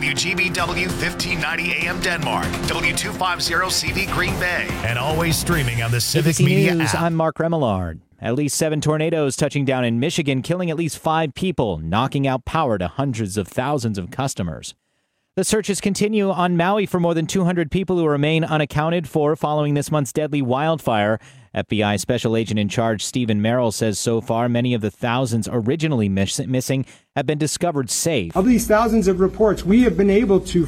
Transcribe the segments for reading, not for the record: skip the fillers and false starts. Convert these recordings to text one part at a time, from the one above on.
WGBW 1590 AM Denmark, W250 CV Green Bay, and always streaming on the Civic ABC Media News, app. I'm Mark Remillard. At least 7 tornadoes touching down in Michigan, killing at least 5 people, knocking out power to hundreds of thousands of customers. The searches continue on Maui for more than 200 people who remain unaccounted for following this month's deadly wildfire. FBI Special Agent in Charge Stephen Merrill says so far many of the thousands originally missing have been discovered safe. Of these thousands of reports, we have been able to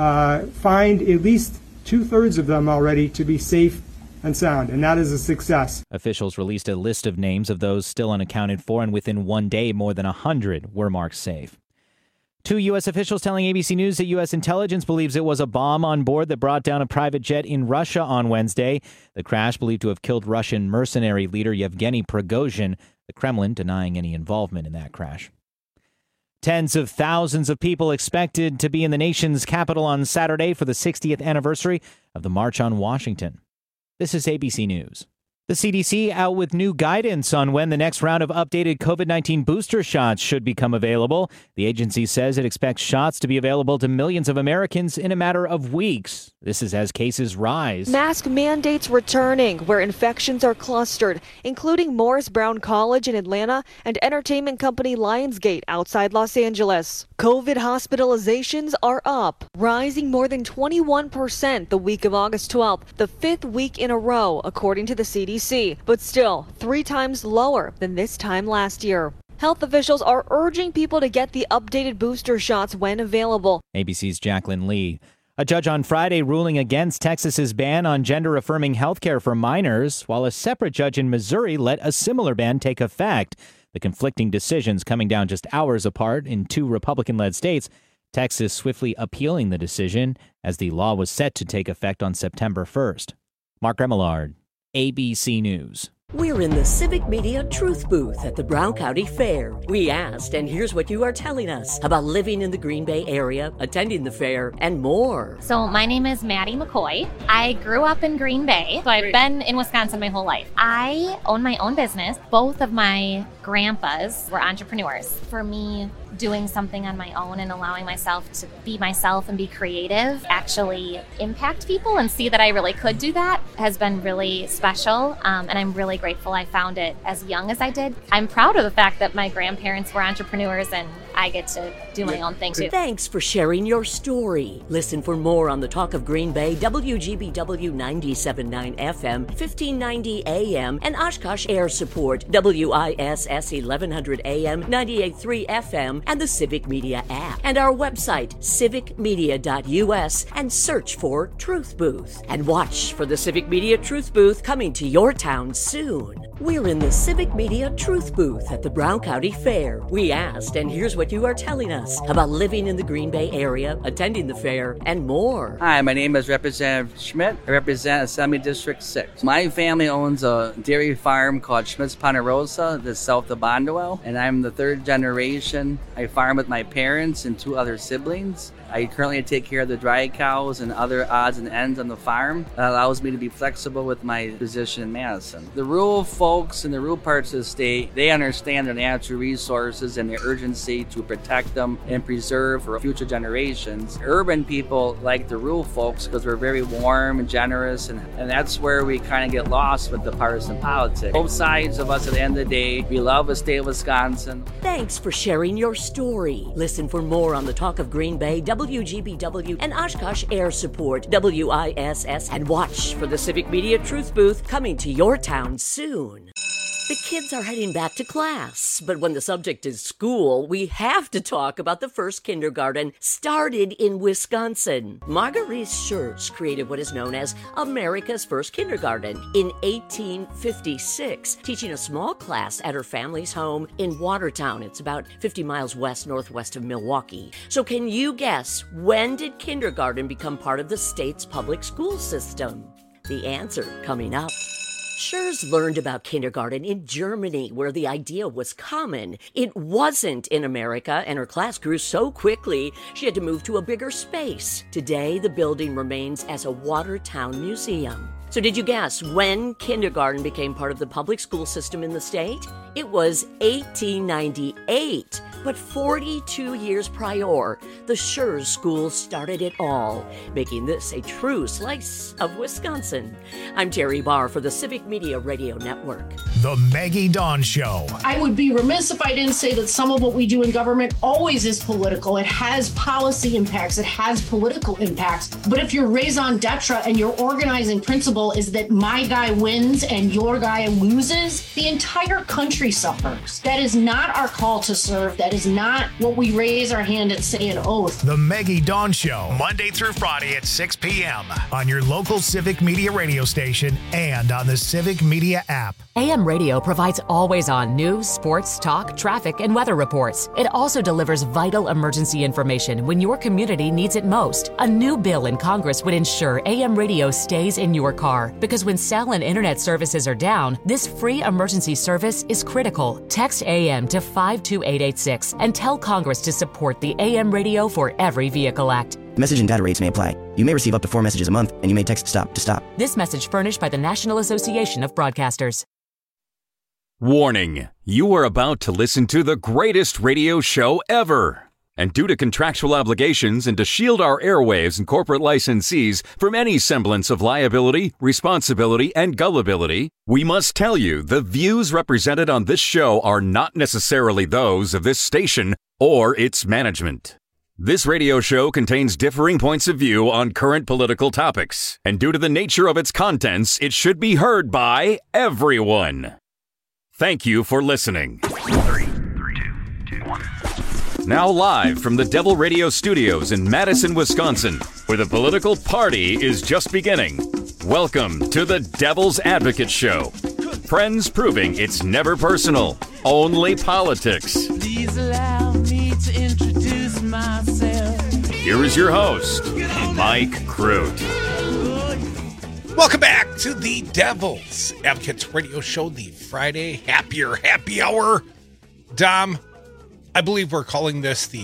find at least 2/3 of them already to be safe and sound, and that is a success. Officials released a list of names of those still unaccounted for, and within one day, more than 100 were marked safe. 2 U.S. officials telling ABC News that U.S. intelligence believes it was a bomb on board that brought down a private jet in Russia on Wednesday. The crash believed to have killed Russian mercenary leader Yevgeny Prigozhin, the Kremlin denying any involvement in that crash. Tens of thousands of people expected to be in the nation's capital on Saturday for the 60th anniversary of the March on Washington. This is ABC News. The CDC out with new guidance on when the next round of updated COVID-19 booster shots should become available. The agency says it expects shots to be available to millions of Americans in a matter of weeks. This is as cases rise. Mask mandates returning where infections are clustered, including Morris Brown College in Atlanta and entertainment company Lionsgate outside Los Angeles. COVID hospitalizations are up, rising more than 21% the week of August 12th, the 5th week in a row, according to the CDC. But still 3 times lower than this time last year. Health officials are urging people to get the updated booster shots when available. ABC's Jacqueline Lee. A judge on Friday ruling against Texas's ban on gender-affirming health care for minors, while a separate judge in Missouri let a similar ban take effect. The conflicting decisions coming down just hours apart in 2 Republican-led states. Texas swiftly appealing the decision as the law was set to take effect on September 1st. Mark Remillard, ABC News. We're in the Civic Media Truth Booth at the Brown County Fair. We asked, and here's what you are telling us about living in the Green Bay area, attending the fair, and more. So my name is Maddie McCoy. I grew up in Green Bay, so I've been in Wisconsin my whole life. I own my own business. Both of my grandpas were entrepreneurs. For me, doing something on my own and allowing myself to be myself and be creative, actually impact people and see that I really could do that has been really special. And I'm really grateful I found it as young as I did. I'm proud of the fact that my grandparents were entrepreneurs and I get to do my own thing too. Thanks for sharing your story. Listen for more on the Talk of Green Bay, WGBW 97.9 FM, 1590 AM, and Oshkosh Air Support, WISS 1100 AM, 98.3 FM, and the Civic Media app. And our website, civicmedia.us, and search for Truth Booth. And watch for the Civic Media Truth Booth coming to your town soon. We're in the Civic Media Truth Booth at the Brown County Fair. We asked, and here's what you are telling us about living in the Green Bay area, attending the fair, and more. Hi, my name is Representative Schmidt. I represent Assembly District 6. My family owns a dairy farm called Schmidt's Ponderosa, that's south of Bondwell, and I'm the 3rd generation. I farm with my parents and 2 other siblings. I currently take care of the dry cows and other odds and ends on the farm. That allows me to be flexible with my position in Madison. The rural folks in the rural parts of the state, they understand their natural resources and the urgency to protect them and preserve for future generations. Urban people like the rural folks because we're very warm and generous, and that's where we kind of get lost with the partisan politics. Both sides of us at the end of the day, we love the state of Wisconsin. Thanks for sharing your story. Listen for more on the Talk of Green Bay, WGBW, and Oshkosh Air Support, WISS, and watch for the Civic Media Truth Booth coming to your town soon. The kids are heading back to class, but when the subject is school, we have to talk about the first kindergarten started in Wisconsin. Marguerite Schurz created what is known as America's first kindergarten in 1856, teaching a small class at her family's home in Watertown. It's about 50 miles northwest of Milwaukee. So can you guess, when did kindergarten become part of the state's public school system? The answer coming up. Schurz learned about kindergarten in Germany, where the idea was common. It wasn't in America, and her class grew so quickly, she had to move to a bigger space. Today, the building remains as a Watertown museum. So did you guess when kindergarten became part of the public school system in the state? It was 1898. But 42 years prior, the Schurz School started it all, making this a true slice of Wisconsin. I'm Terry Barr for the Civic Media Radio Network. The Maggie Dawn Show. I would be remiss if I didn't say that some of what we do in government always is political. It has policy impacts. It has political impacts. But if your raison d'etre and your organizing principle is that my guy wins and your guy loses, the entire country suffers. That is not our call to serve. That is not what we raise our hand and say an oath. The Maggie Dawn Show, Monday through Friday at 6 p.m. on your local Civic Media radio station and on the Civic Media app. AM radio provides always-on news, sports, talk, traffic, and weather reports. It also delivers vital emergency information when your community needs it most. A new bill in Congress would ensure AM radio stays in your car, because when cell and internet services are down, this free emergency service is critical. Text AM to 52886 and tell Congress to support the AM Radio for Every Vehicle Act. Message and data rates may apply. You may receive up to 4 messages a month, and you may text STOP to stop. This message furnished by the National Association of Broadcasters. Warning, you are about to listen to the greatest radio show ever. And due to contractual obligations and to shield our airwaves and corporate licensees from any semblance of liability, responsibility, and gullibility, we must tell you the views represented on this show are not necessarily those of this station or its management. This radio show contains differing points of view on current political topics, and due to the nature of its contents, it should be heard by everyone. Thank you for listening. 3, 2, 1. Now live from the Devil Radio Studios in Madison, Wisconsin, where the political party is just beginning. Welcome to the Devil's Advocate Show. Friends proving it's never personal, only politics. Please allow me to introduce myself. Here is your host, Mike Crute. Welcome back to the Devil's Advocates Radio Show, the Friday Happy Hour. Dom, I believe we're calling this the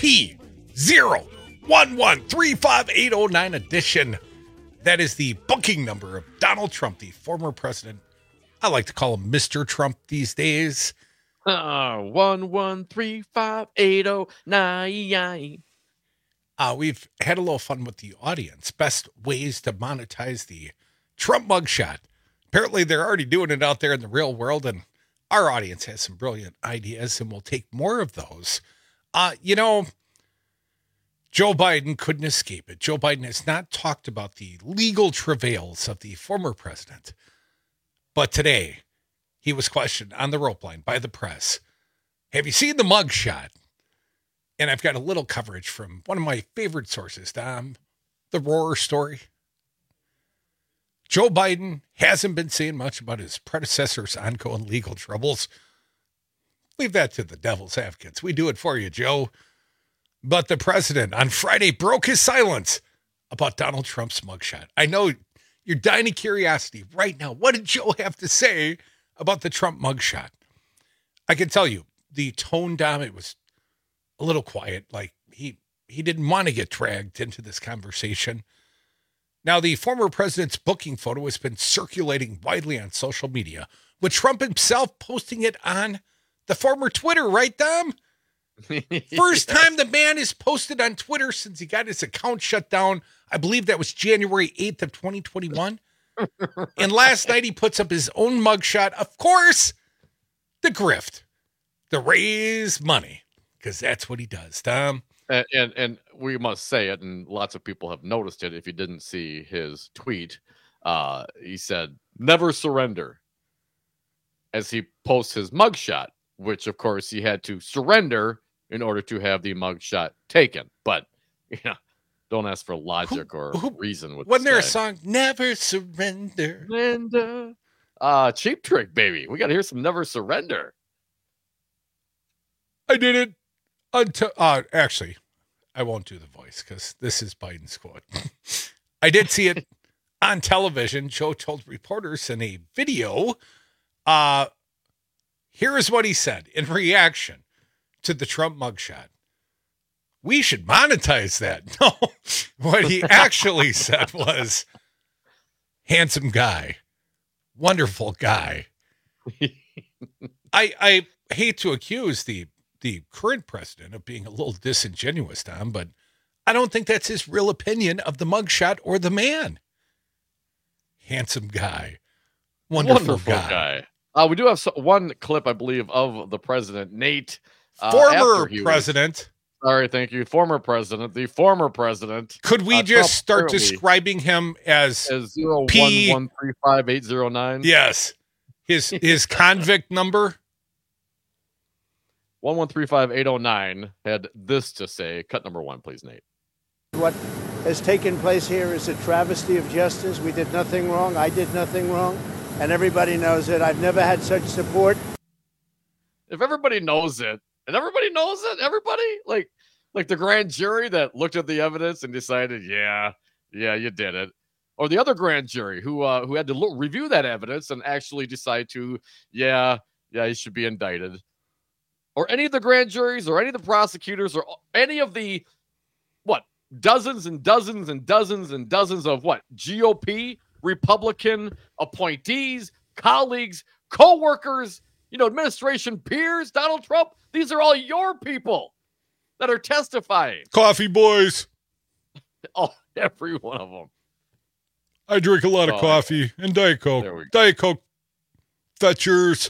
P01135809 edition. That is the booking number of Donald Trump, the former president. I like to call him Mr. Trump these days. 1135809. We've had a little fun with the audience. Best ways to monetize the Trump mugshot. Apparently, they're already doing it out there in the real world, and our audience has some brilliant ideas, and we'll take more of those. Joe Biden couldn't escape it. Joe Biden has not talked about the legal travails of the former president. But today, he was questioned on the rope line by the press. Have you seen the mugshot? And I've got a little coverage from one of my favorite sources, Dom, the Roar story. Joe Biden hasn't been saying much about his predecessor's ongoing legal troubles. Leave that to the Devil's Advocates. We do it for you, Joe. But the president on Friday broke his silence about Donald Trump's mugshot. I know you're dying of curiosity right now. What did Joe have to say about the Trump mugshot? I can tell you, the tone, Dom, it was a little quiet. Like he didn't want to get dragged into this conversation. Now, the former president's booking photo has been circulating widely on social media, with Trump himself posting it on the former Twitter, right, Dom? First time the man is posted on Twitter since he got his account shut down. I believe that was January 8th of 2021. And last night he puts up his own mugshot. Of course, the grift, the raise money, because that's what he does, Tom. And we must say it, and lots of people have noticed it. If you didn't see his tweet, he said, "Never surrender," as he posts his mugshot, which, of course, he had to surrender in order to have the mugshot taken. But, don't ask for logic or reason with Wasn't there a song, Never Surrender? Cheap Trick, baby. We got to hear some Never Surrender. I did it. Actually, I won't do the voice because this is Biden's quote. I did see it on television. Joe told reporters in a video, here is what he said in reaction to the Trump mugshot. We should monetize that. No, what he actually said was, handsome guy, wonderful guy. I hate to accuse the current president of being a little disingenuous, Tom, but I don't think that's his real opinion of the mugshot or the man. Handsome guy. Wonderful guy. We do have one clip, I believe, of the president, Nate. Former president. Sorry, thank you. Former president. The former president. Could we just start describing him as 011358809? Yes. His convict number? 1135809 had this to say. Cut number 1, please, Nate. What has taken place here is a travesty of justice. We did nothing wrong. I did nothing wrong. And everybody knows it. I've never had such support. If everybody knows it, and everybody knows it, everybody, like the grand jury that looked at the evidence and decided, yeah, you did it. Or the other grand jury who had to review that evidence and actually decide to, yeah, he should be indicted. Or any of the grand juries or any of the prosecutors or any of the, dozens and dozens and dozens and dozens of GOP, Republican appointees, colleagues, co-workers, administration peers, Donald Trump. These are all your people that are testifying. Coffee boys. Oh, every one of them. I drink a lot of coffee and Diet Coke. Diet Coke fetchers.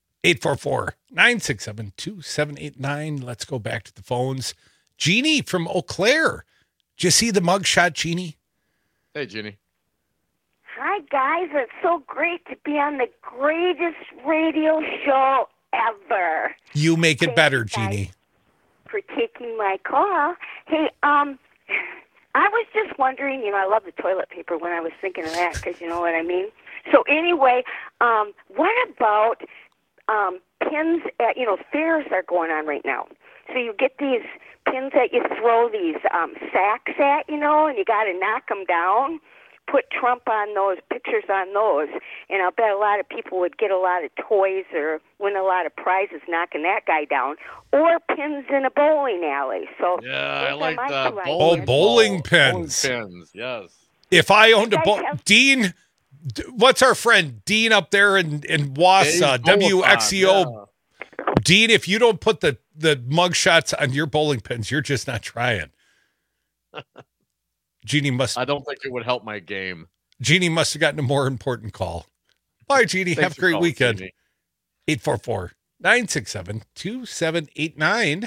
844-967-2789. Let's go back to the phones. Jeannie from Eau Claire. Did you see the mugshot, Jeannie? Hey, Jeannie. Hi, guys. It's so great to be on the greatest radio show ever. You make it better, Jeannie. For taking my call. Hey, I was just wondering, I love the toilet paper when I was thinking of that, because you know what I mean? So anyway, what about pins at, fairs are going on right now. So you get these pins that you throw these sacks at, and you got to knock them down. Put Trump on those, pictures on those, and I'll bet a lot of people would get a lot of toys or win a lot of prizes knocking that guy down, or pins in a bowling alley. So yeah, I like that. Bowling pins. Bowling pins, yes. If I owned Dean, what's our friend Dean up there in Wausau, WXEO? Yeah. Dean, if you don't put the mugshots on your bowling pins, you're just not trying. Jeannie must. I don't think it would help my game. Jeannie must have gotten a more important call. Bye, Jeannie. Have a great weekend. 844-967-2789.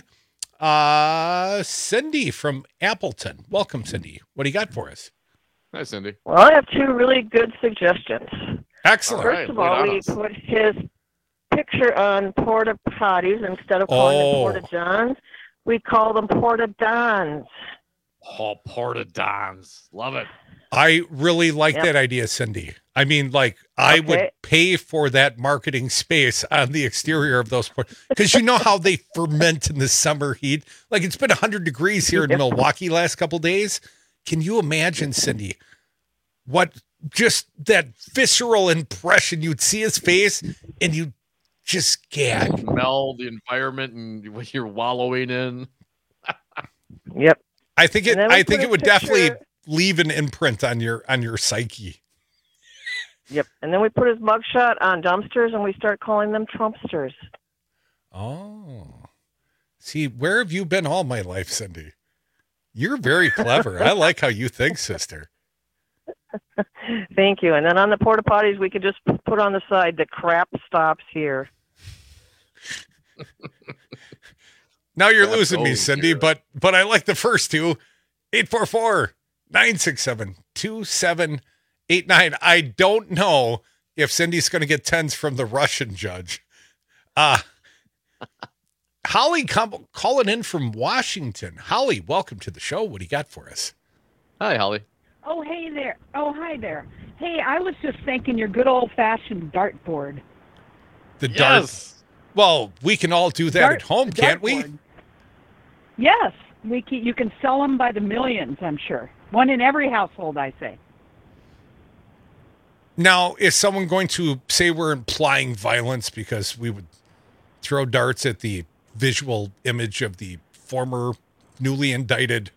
Cindy from Appleton. Welcome, Cindy. What do you got for us? Hi, Cindy. Well, I have two really good suggestions. Excellent. First of all, we put his picture on porta potties instead of calling them porta johns. We call them porta dons. Oh, porta dons. Love it. I really like that idea, Cindy. I mean, I would pay for that marketing space on the exterior of those because you know how they ferment in the summer heat. It's been 100 degrees here in Milwaukee last couple days. Can you imagine, Cindy, what just that visceral impression? You'd see his face and you'd just gag. Smell the environment and what you're wallowing in. Yep. I think it would definitely leave an imprint on your psyche. Yep. And then we put his mugshot on dumpsters and we start calling them Trumpsters. Oh. See, where have you been all my life, Cindy? You're very clever. I like how you think, sister. Thank you. And then on the porta potties, we could just put on the side, the crap stops here. Now you're losing me, Cindy, but I like the first two. 844-967-2789. I don't know if Cindy's going to get tens from the Russian judge. Holly calling in from Washington. Holly, welcome to the show. What do you got for us? Hi, Holly. Oh, hey there. Oh, hi there. Hey, I was just thinking your good old-fashioned dartboard. The dart. Well, we can all do that at home, can't we? Yes, you can sell them by the millions, I'm sure. One in every household, I say. Now, is someone going to say we're implying violence because we would throw darts at the visual image of the former newly indicted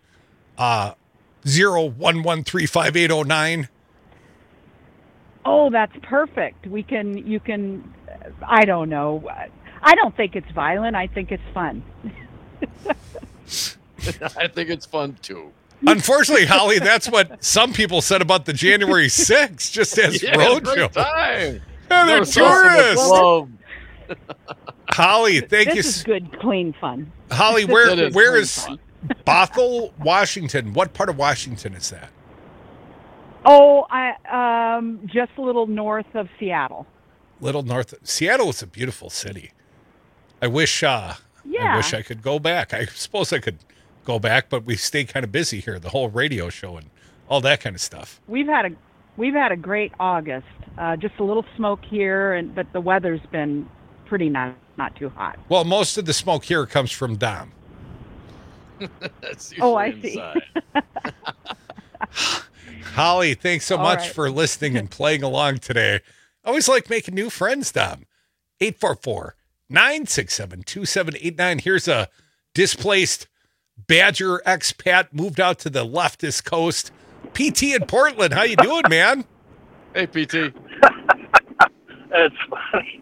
011358809? Oh, that's perfect. You can, I don't know. I don't think it's violent. I think it's fun. I think it's fun too. Unfortunately, Holly, that's what some people said about the January 6th, just as roadshow. Time. And they're tourists. Holly, thank you. This is good, clean fun. Holly, where is Bothell, Washington? What part of Washington is that? Oh, just a little north of Seattle. Little north. Seattle is a beautiful city. I wish I could go back. I suppose I could go back, but we stay kind of busy here, the whole radio show and all that kind of stuff. We've had a great August. Just a little smoke here, but the weather's been pretty not too hot. Well, most of the smoke here comes from Dom. I see. Holly, thanks so much for listening and playing along today. I always like making new friends, Dom. 844-967-2789. Here's a displaced Badger expat moved out to the leftist coast. PT in Portland. How you doing, man? Hey, PT. That's funny.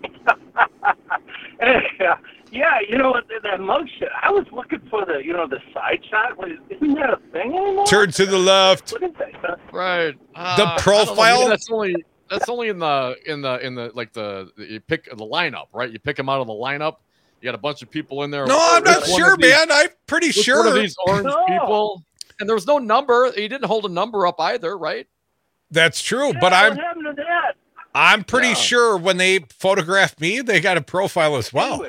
Yeah, that mugshot. I was looking for the side shot. Isn't that a thing anymore? Turn to the left. What is that? Right. The profile. That's only in the like you pick the lineup, right? You pick them out of the lineup. You got a bunch of people in there. No, I'm not sure, man. I'm pretty sure. One of these orange people, and there was no number. He didn't hold a number up either, right? That's true, Yeah, but what happened to that? I'm pretty sure when they photographed me, they got a profile as well.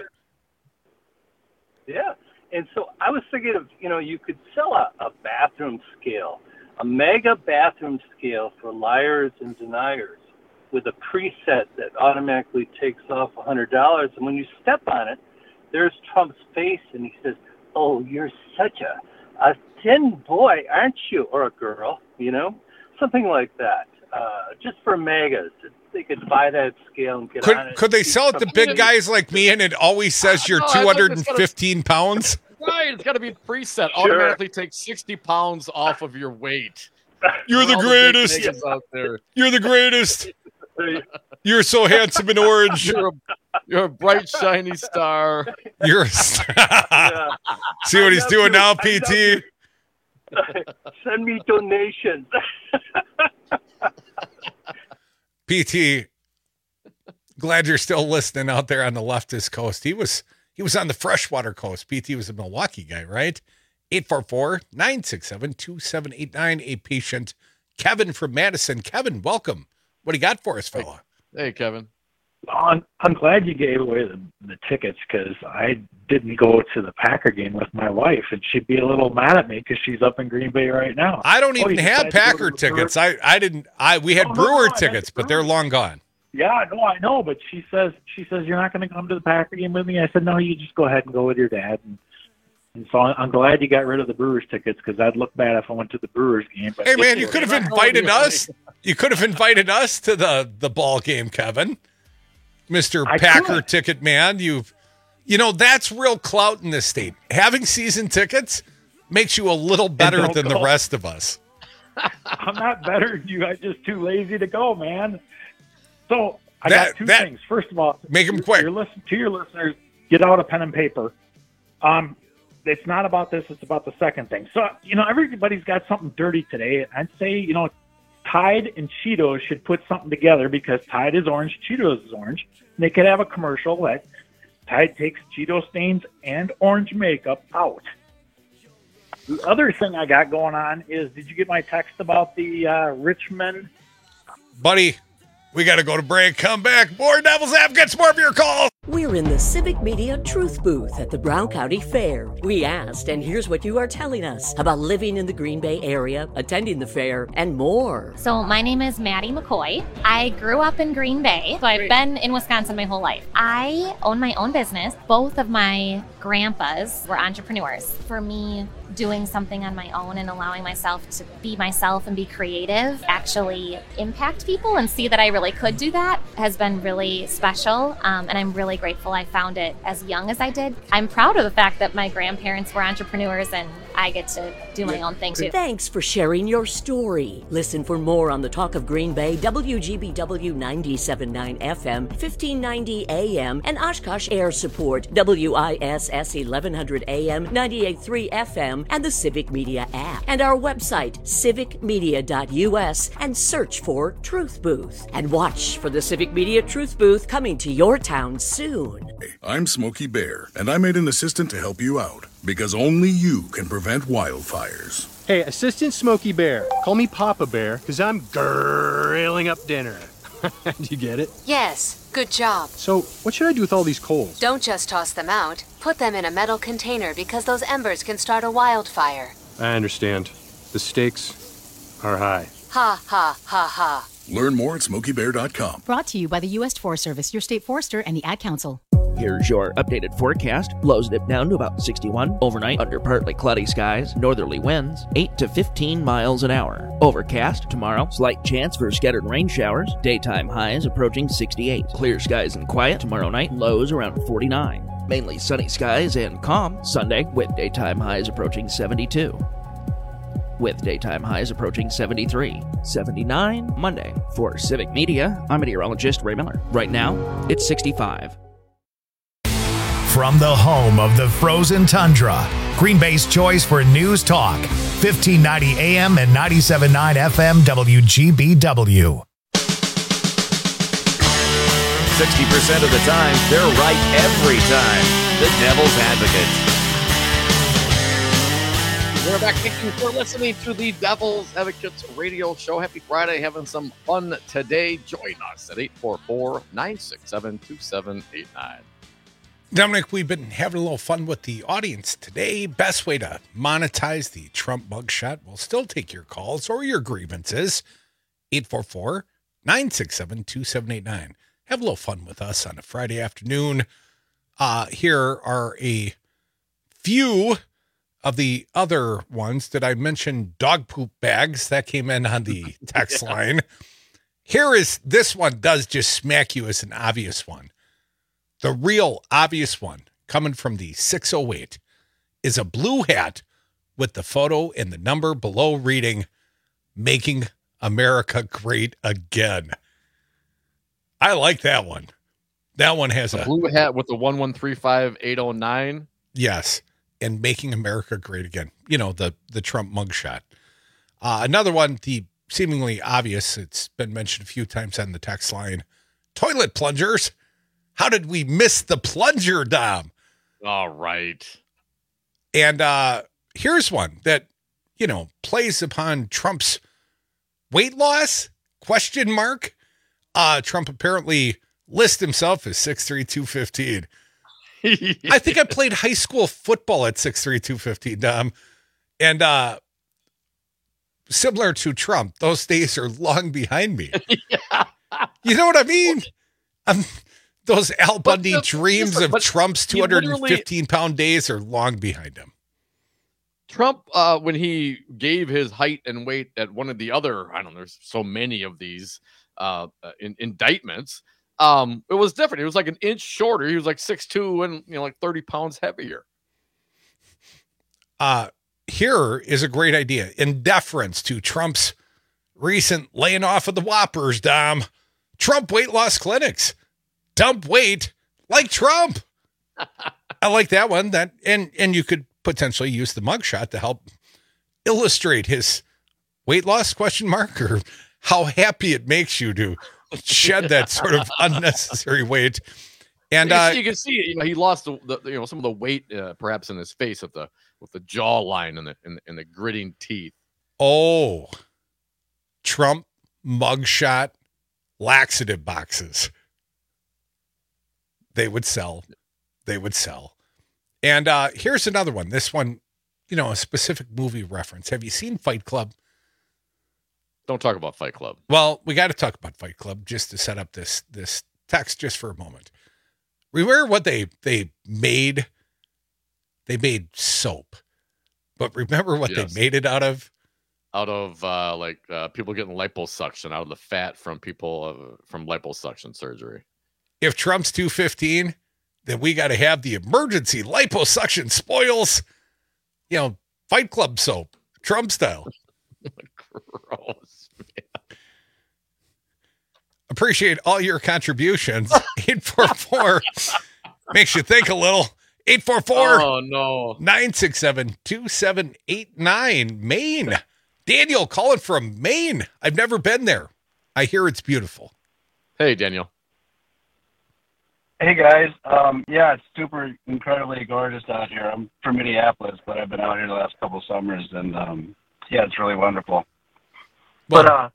Yeah, and so I was thinking of, you could sell a bathroom scale, a mega bathroom scale for liars and deniers with a preset that automatically takes off $100. And when you step on it, there's Trump's face, and he says, "Oh, you're such a thin boy, aren't you?" Or a girl, something like that. Just for megas, they could buy that scale and get on it. Could they sell it to big guys like me, and it always says you're 215 pounds? Right, it's got to be preset. Automatically take 60 pounds off of your weight. You're the greatest. Out there. You're the greatest. You're so handsome and orange. You're a bright, shiny star. You're a star. See what he's doing now, PT? Send me donations. PT, glad you're still listening out there on the leftist coast. He was on the freshwater coast. PT was a Milwaukee guy, right? 844-967-2789. A patient, Kevin from Madison. Kevin, welcome. What do you got for us, fella? Hey, Kevin. I'm glad you gave away the tickets, because I didn't go to the Packer game with my wife, and she'd be a little mad at me because she's up in Green Bay right now. I don't even have Packer tickets. We had Brewer tickets, but they're long gone. Yeah, no, I know, but she says you're not going to come to the Packer game with me. I said, no, you just go ahead and go with your dad. And so I'm glad you got rid of the Brewers tickets, because I'd look bad if I went to the Brewers game. But hey, man, you could have invited us. You could have invited us to the ball game, Kevin. Mr. Packer ticket man. That's real clout in this state. Having season tickets makes you a little better than the rest of us. I'm not better than you. I'm just too lazy to go, man. So I got two things. First of all, make them quick. To your listeners, get out a pen and paper. It's not about this. It's about the second thing. So, everybody's got something dirty today. I'd say, Tide and Cheetos should put something together, because Tide is orange, Cheetos is orange. And they could have a commercial that Tide takes Cheeto stains and orange makeup out. The other thing I got going on is, did you get my text about the Richmond? Buddy, we got to go to break. Come back. More Devil's Advocates, more of your calls. We're in the Civic Media Truth Booth at the Brown County Fair. We asked, and here's what you are telling us about living in the Green Bay area, attending the fair, and more. So my name is Maddie McCoy. I grew up in Green Bay, so I've been in Wisconsin my whole life. I own my own business. Both of my grandpas were entrepreneurs. For me, doing something on my own and allowing myself to be myself and be creative, actually impact people and see that I really could do that, has been really special. And I'm really grateful I found it as young as I did. I'm proud of the fact that my grandparents were entrepreneurs, and I get to do my own thing too. Thanks for sharing your story. Listen for more on the Talk of Green Bay, WGBW 97.9 FM, 1590 AM, and Oshkosh Air Support, WISS 1100 AM, 98.3 FM, and the Civic Media app. And our website, civicmedia.us, and search for Truth Booth. And watch for the Civic Media Truth Booth coming to your town soon. I'm Smokey Bear, and I made an assistant to help you out, because only you can prevent wildfires. Hey, Assistant Smokey Bear. Call me Papa Bear, because I'm grilling up dinner. Do you get it? Yes, good job. So, what should I do with all these coals? Don't just toss them out. Put them in a metal container because those embers can start a wildfire. I understand. The stakes are high. Ha, ha, ha, ha. Learn more at SmokeyBear.com. Brought to you by the U.S. Forest Service, your state forester, and the Ad Council. Here's your updated forecast. Lows dip down to about 61. Overnight, under partly cloudy skies, northerly winds, 8 to 15 miles an hour. Overcast tomorrow, slight chance for scattered rain showers. Daytime highs approaching 68. Clear skies and quiet tomorrow night, lows around 49. Mainly sunny skies and calm Sunday, with daytime highs approaching 72. With daytime highs approaching 73. 79 Monday. For Civic Media, I'm meteorologist Ray Miller. Right now, it's 65. From the home of the frozen tundra, Green Bay's choice for news talk, 1590 AM and 97.9 FM WGBW. 60% of the time, they're right every time. The Devil's Advocates. We're back. Thank you for listening to the Devil's Advocates radio show. Happy Friday. Having some fun today. Join us at 844-967-2789. Dominic, we've been having a little fun with the audience today. Best way to monetize the Trump mugshot. We'll still take your calls or your grievances. 844-967-2789. Have a little fun with us on a Friday afternoon. Here are a few of the other ones. Did I mention dog poop bags? That came in on the text line. This one does just smack you as an obvious one. The real obvious one coming from the 608 is a blue hat with the photo and the number below reading, "Making America Great Again." I like that one. That one has a blue hat with the 1135809. Yes. And "Making America Great Again." You know, the Trump mugshot. Another one, the seemingly obvious, it's been mentioned a few times on the text line. Toilet plungers. How did we miss the plunger, Dom? All right. And here's one that, plays upon Trump's weight loss? ? Trump apparently lists himself as 6'3", 215. I think I played high school football at 6'3", 215, Dom. And similar to Trump, those days are long behind me. Yeah. You know what I mean? Those Al Bundy dreams of Trump's 215-pound days are long behind him. Trump, when he gave his height and weight at one of the other, there's so many of these indictments, it was different. He was like an inch shorter. He was like 6'2" and like 30 pounds heavier. Here is a great idea. In deference to Trump's recent laying off of the Whoppers, Dom, Trump weight loss clinics. Dump weight like Trump. I like that one. And you could potentially use the mugshot to help illustrate his weight loss ? Or how happy it makes you to shed that sort of unnecessary weight. And you can see he lost some of the weight perhaps in his face with the jawline and the gritting teeth. Oh, Trump mugshot laxative boxes. They would sell. And here's another one. This one, a specific movie reference. Have you seen Fight Club? Don't talk about Fight Club. Well, we got to talk about Fight Club just to set up this text just for a moment. Remember what they made? They made soap. But remember what they made it out of? Out of people getting liposuction, out of the fat from people from liposuction surgery. If Trump's 215, then we got to have the emergency liposuction spoils. Fight Club soap, Trump style. Gross, man. Appreciate all your contributions. 844 makes you think a little. 844 Oh, no. 967-2789. Maine. Daniel calling from Maine. I've never been there. I hear it's beautiful. Hey, Daniel. Hey guys, yeah, it's super incredibly gorgeous out here. I'm from Minneapolis, but I've been out here the last couple summers, and yeah, it's really wonderful. But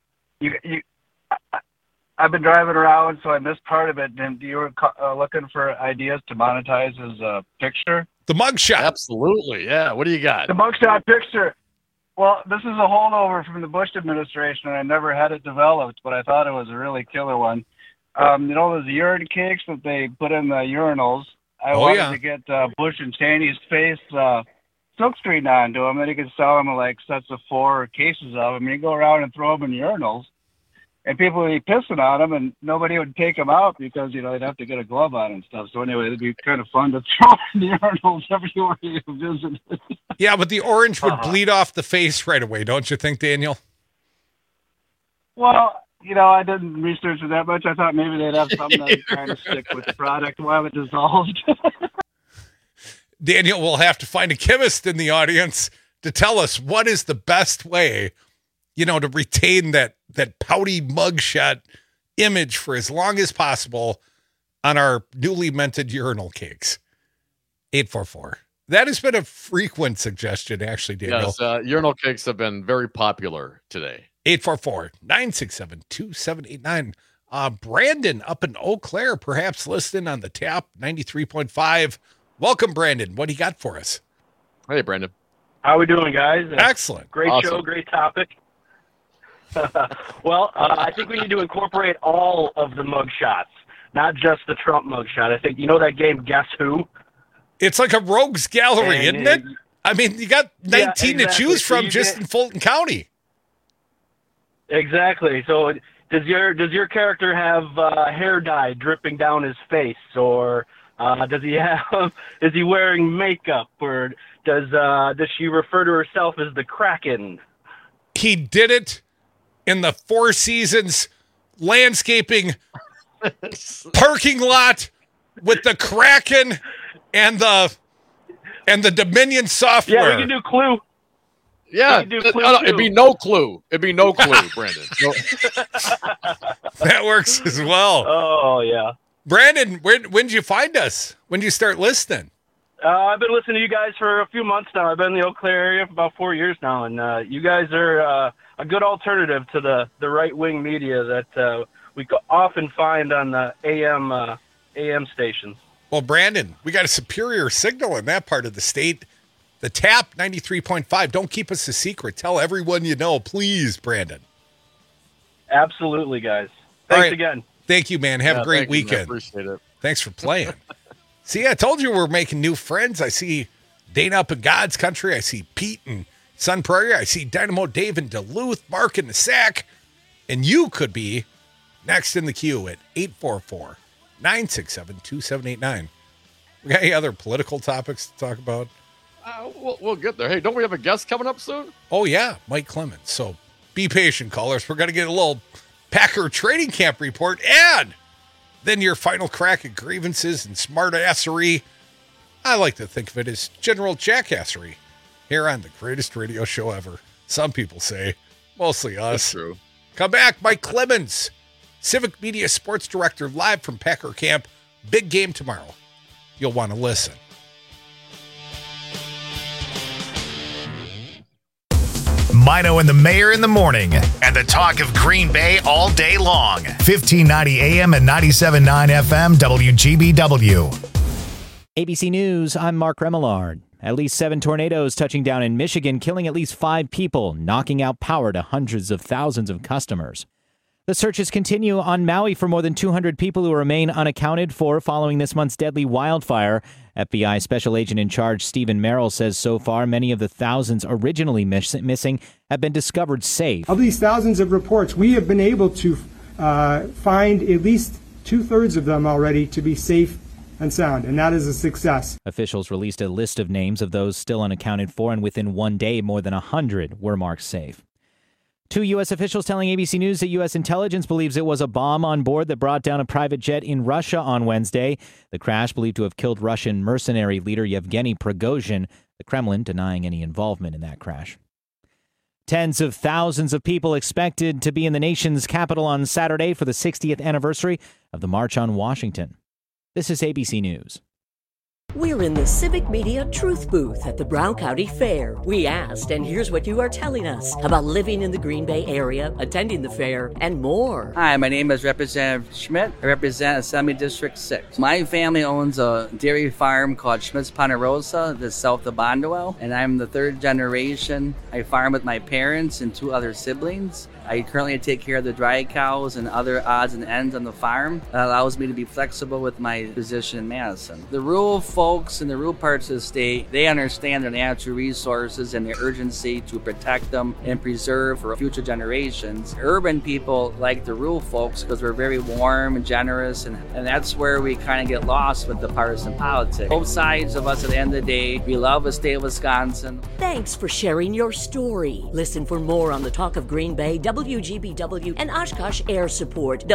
I've been driving around, so I missed part of it. And you were looking for ideas to monetize his picture. The mugshot. Absolutely, yeah. What do you got? The mugshot picture. Well, this is a holdover from the Bush administration, and I never had it developed, but I thought it was a really killer one. You know those urine cakes that they put in the urinals? I wanted to get Bush and Cheney's face silkscreen onto them, and you could sell them in like sets of 4 cases of them. You go around and throw them in urinals, and people would be pissing on them, and nobody would take them out because, you know, they'd have to get a glove on and stuff. So anyway, it'd be kind of fun to throw in the urinals everywhere you visit. Yeah, but the orange would bleed off the face right away, don't you think, Daniel? Well, you know, I didn't research it that much. I thought maybe they'd have something that would kind of stick with the product while it dissolved. Daniel, we'll have to find a chemist in the audience to tell us what is the best way, you know, to retain that pouty mugshot image for as long as possible on our newly minted urinal cakes. 844. That has been a frequent suggestion, actually, Daniel. Yes, urinal cakes have been very popular today. 844-967-2789. Brandon up in Eau Claire, perhaps listening on the tap, 93.5. Welcome, Brandon. What do you got for us? Hey, Brandon. How we doing, guys? Excellent. Great Awesome. show, great topic. Well, I think we need to incorporate all of the mug shots, not just the Trump mug shot. I think, you know that game, Guess Who? It's like a rogues gallery, isn't it? I mean, you got 19 to choose from just in Fulton County. Exactly. So does your character have hair dye dripping down his face, or does he wearing makeup, or does she refer to herself as the Kraken? He did it in the Four Seasons landscaping parking lot with the Kraken and the Dominion software. Yeah, we can do Clue. Yeah, it'd be no clue. It'd be no clue, Brandon. No. That works as well. Oh, yeah. Brandon, when did you find us? When did you start listening? I've been listening to you guys for a few months now. I've been in the Eau Claire area for about 4 years now, and you guys are a good alternative to the right-wing media that we often find on the AM stations. Well, Brandon, we got a superior signal in that part of the state. The tap, 93.5. Don't keep us a secret. Tell everyone you know, please, Brandon. Absolutely, guys. Thanks again. Thank you, man. Have a great weekend. I appreciate it. Thanks for playing. See, I told you we're making new friends. I see Dana up in God's country. I see Pete in Sun Prairie. I see Dynamo Dave in Duluth, Mark in the Sac. And you could be next in the queue at 844-967-2789. We got any other political topics to talk about? We'll get there. Hey, don't we have a guest coming up soon? Oh, yeah, Mike Clemens. So be patient, callers. We're going to get a little Packer training camp report and then your final crack at grievances and smartassery. I like to think of it as general jackassery here on the greatest radio show ever. Some people say, mostly us. That's true. Come back, Mike Clemens, Civic Media Sports Director, live from Packer Camp. Big game tomorrow. You'll want to listen. Mino and the Mayor in the morning, and the talk of Green Bay all day long. 1590 AM and 97.9 FM WGBW. ABC News, I'm Mark Remillard. At least 7 tornadoes touching down in Michigan, killing at least 5 people, knocking out power to hundreds of thousands of customers. The searches continue on Maui for more than 200 people who remain unaccounted for following this month's deadly wildfire. FBI Special Agent in Charge Stephen Merrill says so far many of the thousands originally missing have been discovered safe. Of these thousands of reports, we have been able to find at least 2/3 of them already to be safe and sound, and that is a success. Officials released a list of names of those still unaccounted for, and within one day, more than 100 were marked safe. Two U.S. officials telling ABC News that U.S. intelligence believes it was a bomb on board that brought down a private jet in Russia on Wednesday. The crash believed to have killed Russian mercenary leader Yevgeny Prigozhin, the Kremlin denying any involvement in that crash. Tens of thousands of people expected to be in the nation's capital on Saturday for the 60th anniversary of the March on Washington. This is ABC News. We're in the Civic Media Truth Booth at the Brown County Fair. We asked, and here's what you are telling us about living in the Green Bay area, attending the fair, and more. Hi, my name is Representative Schmidt. I represent Assembly District 6. My family owns a dairy farm called Schmidt's Ponderosa, that's south of Bondwell, and I'm the third generation. I farm with my parents and two other siblings. I currently take care of the dry cows and other odds and ends on the farm. That allows me to be flexible with my position in Madison. The rural folks in the rural parts of the state, they understand their natural resources and the urgency to protect them and preserve for future generations. Urban people like the rural folks because we're very warm and generous, and that's where we kind of get lost with the partisan politics. Both sides of us at the end of the day, we love the state of Wisconsin. Thanks for sharing your story. Listen for more on the Talk of Green Bay, WGBW, and Oshkosh Air Support,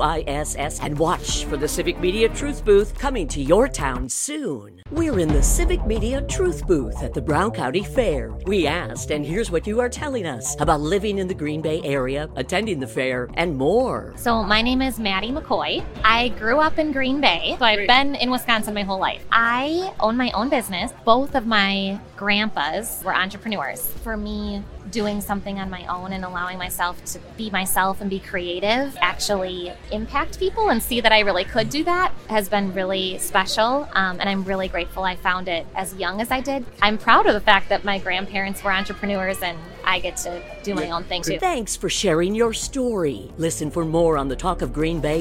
WISS, and watch for the Civic Media Truth Booth coming to your town soon. We're in the Civic Media Truth Booth at the Brown County Fair. We asked, and here's what you are telling us about living in the Green Bay area, attending the fair, and more. So my name is Maddie McCoy. I grew up in Green Bay, so I've been in Wisconsin my whole life. I own my own business. Both of my grandpas were entrepreneurs. For me, doing something on my own and allowing myself to be myself and be creative, actually impact people and see that I really could do that has been really special. And I'm really grateful I found it as young as I did. I'm proud of the fact that my grandparents were entrepreneurs and I get to do my own thing too. Thanks for sharing your story. Listen for more on the Talk of Green Bay,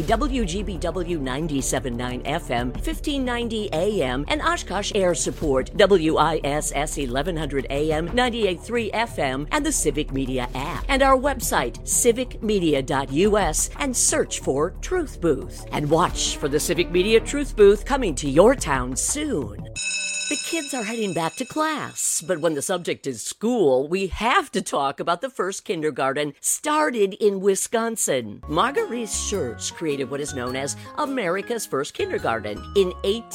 WGBW 97.9 FM, 1590 AM, and Oshkosh Air Support, WISS 1100 AM, 98.3 FM, and the Civic Media app. And our website, civicmedia.us, and search for Truth Booth. And watch for the Civic Media Truth Booth coming to your town soon. The kids are heading back to class, but when the subject is school, we have to talk about the first kindergarten started in Wisconsin. Marguerite Schurz created what is known as America's first kindergarten in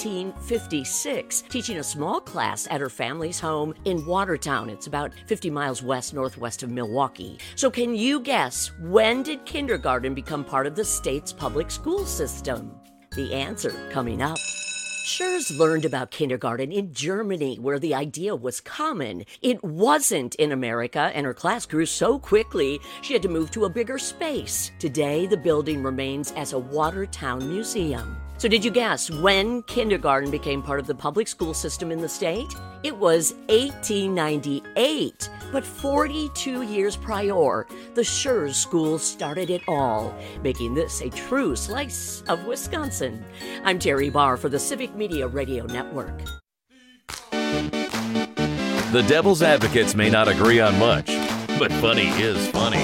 1856, teaching a small class at her family's home in Watertown. It's about 50 miles northwest of Milwaukee. So can you guess, when did kindergarten become part of the state's public school system? The answer coming up. Schurz learned about kindergarten in Germany, where the idea was common. It wasn't in America, and her class grew so quickly, she had to move to a bigger space. Today, the building remains as a Watertown museum. So did you guess when kindergarten became part of the public school system in the state? It was 1898, but 42 years prior, the Schurz School started it all, making this a true slice of Wisconsin. I'm Terry Barr for the Civic Media Radio Network. The Devil's Advocates may not agree on much, but funny is funny.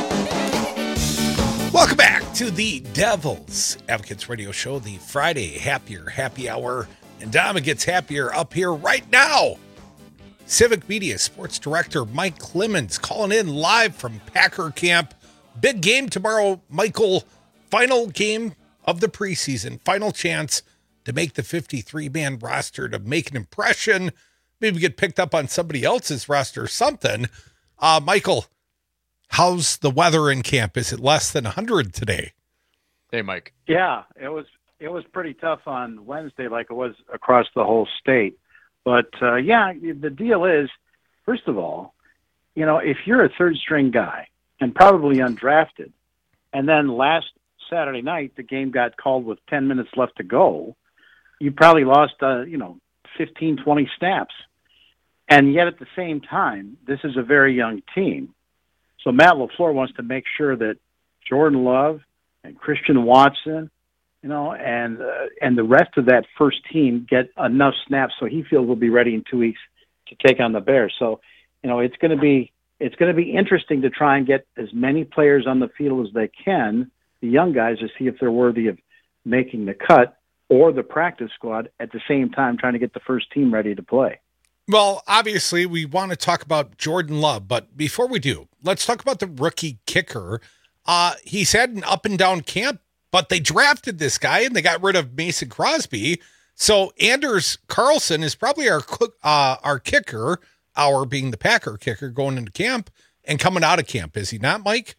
Welcome back to the Devil's Advocates Radio Show, the Friday Happier Happy Hour. And Dama gets happier up here right now. Civic Media Sports Director Mike Clemens calling in live from Packer Camp. Big game tomorrow, Michael. Final game of the preseason. Final chance to make the 53-man roster, to make an impression. Maybe get picked up on somebody else's roster or something. Michael, how's the weather in camp? Is it less than 100 today? Hey, Mike. Yeah, it was pretty tough on Wednesday, like it was across the whole state. But, the deal is, first of all, if you're a third-string guy and probably undrafted, and then last Saturday night the game got called with 10 minutes left to go, you probably lost, 15, 20 snaps. And yet at the same time, this is a very young team. So Matt LaFleur wants to make sure that Jordan Love and Christian Watson, and the rest of that first team get enough snaps so he feels we'll be ready in 2 weeks to take on the Bears. So, it's going to be interesting to try and get as many players on the field as they can, the young guys, to see if they're worthy of making the cut. or the practice squad at the same time trying to get the first team ready to play. Well, obviously, we want to talk about Jordan Love, but before we do, let's talk about the rookie kicker. He's had an up and down camp, but they drafted this guy and they got rid of Mason Crosby. So Anders Carlson is probably our kicker, our being the Packer kicker, going into camp and coming out of camp. Is he not, Mike?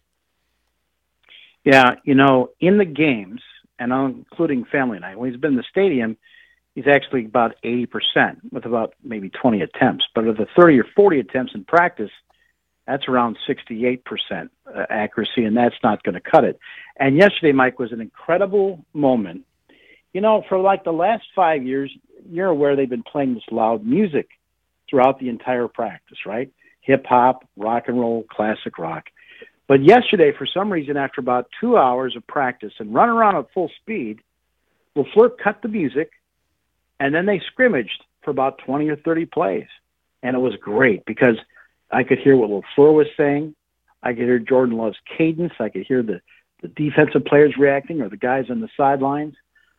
Yeah, in the games, and including family night, when he's been in the stadium, he's actually about 80% with about maybe 20 attempts. But of the 30 or 40 attempts in practice, that's around 68% accuracy, and that's not going to cut it. And yesterday, Mike, was an incredible moment. For like the last 5 years, you're aware they've been playing this loud music throughout the entire practice, right? Hip-hop, rock and roll, classic rock. But yesterday, for some reason, after about 2 hours of practice and running around at full speed, LaFleur cut the music, and then they scrimmaged for about 20 or 30 plays. And it was great because I could hear what LaFleur was saying. I could hear Jordan Love's cadence. I could hear the defensive players reacting or the guys on the sidelines.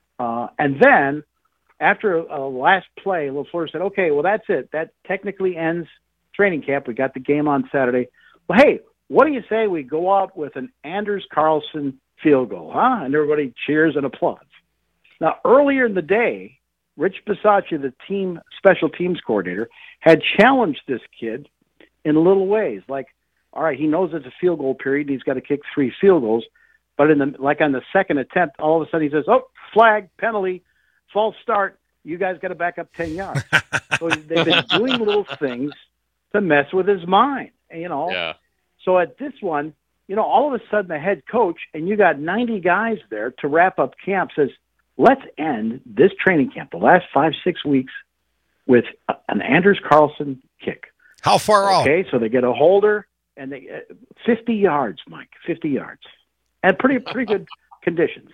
And then after a last play, LaFleur said, okay, well, that's it. That technically ends training camp. We got the game on Saturday. Well, hey, what do you say we go out with an Anders Carlson field goal, huh? And everybody cheers and applauds. Now, earlier in the day, Rich Bisaccia, the special teams coordinator, had challenged this kid in little ways. Like, all right, he knows it's a field goal period, and he's got to kick 3 field goals. But on the second attempt, all of a sudden he says, oh, flag, penalty, false start. You guys got to back up 10 yards. So they've been doing little things to mess with his mind, Yeah. So at this one, all of a sudden the head coach, and you got 90 guys there to wrap up camp, says, let's end this training camp, the last 5-6 weeks, with an Anders Carlson kick. How far out? Okay, so they get a holder, and they 50 yards, Mike, 50 yards. And pretty good conditions.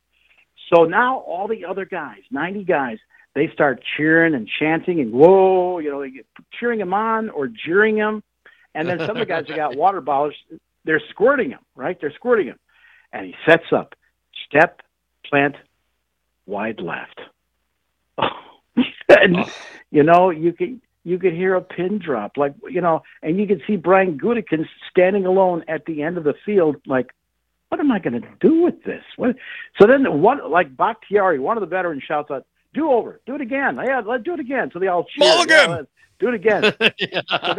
So now all the other guys, 90 guys, they start cheering and chanting and whoa, they get cheering him on or jeering him. And then some of the guys that got water bottles, they're squirting him, right? They're squirting him. And he sets up, step, plant, wide left. And, you could hear a pin drop, and you could see Brian Gutekunst standing alone at the end of the field, like, what am I going to do with this? So then Bakhtiari, one of the veterans, shouts out, do over, do it again. Yeah, let's do it again. So they all cheer. Mulligan! Yeah, do it again. Yeah. So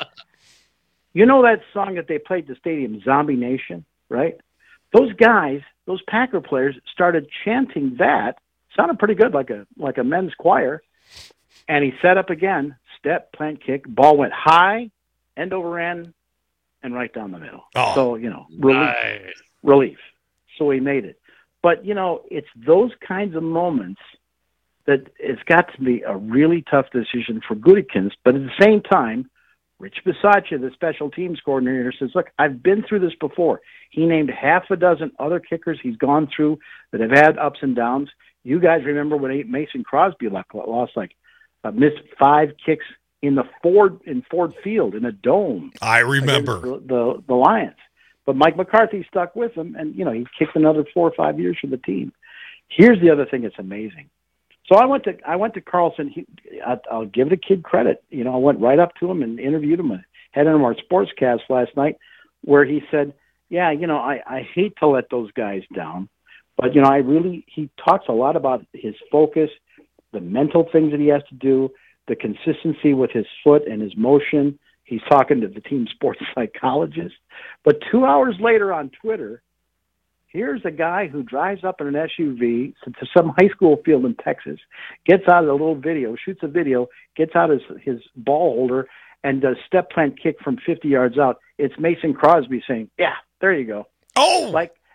that song that they played at the stadium, Zombie Nation, right? Those guys, those Packer players, started chanting that. Sounded pretty good, like a men's choir. And he set up again, step, plant, kick. Ball went high, end over end, and right down the middle. Oh, so, Nice. relief. So he made it. But, it's those kinds of moments that it's got to be a really tough decision for Gutekunst. But at the same time, Rich Bisaccia, the special teams coordinator, says, look, I've been through this before. He named half a dozen other kickers he's gone through that have had ups and downs. You guys remember when Mason Crosby missed 5 kicks in Ford Field in a dome. I remember the Lions. But Mike McCarthy stuck with him, and he kicked another 4 or 5 years for the team. Here's the other thing that's amazing. So I went to Carlson. I'll give the kid credit. I went right up to him and interviewed him. I had him on our sportscast last night, where he said, "Yeah, I hate to let those guys down, but he talks a lot about his focus, the mental things that he has to do, the consistency with his foot and his motion." He's talking to the team sports psychologist. But 2 hours later on Twitter, here's a guy who drives up in an SUV to some high school field in Texas, gets out a little video, shoots a video, gets out his ball holder, and does step plant kick from 50 yards out. It's Mason Crosby saying, yeah, there you go. Oh!